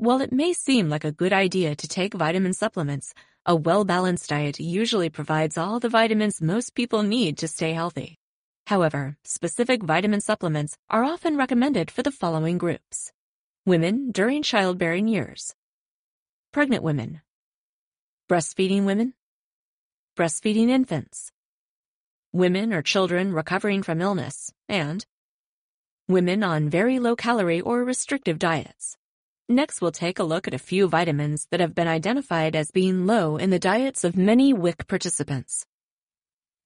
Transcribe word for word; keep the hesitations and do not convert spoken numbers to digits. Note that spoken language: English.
While it may seem like a good idea to take vitamin supplements, a well-balanced diet usually provides all the vitamins most people need to stay healthy. However, specific vitamin supplements are often recommended for the following groups: women during childbearing years, pregnant women, breastfeeding women, breastfeeding infants, women or children recovering from illness, and women on very low-calorie or restrictive diets. Next, we'll take a look at a few vitamins that have been identified as being low in the diets of many W I C participants.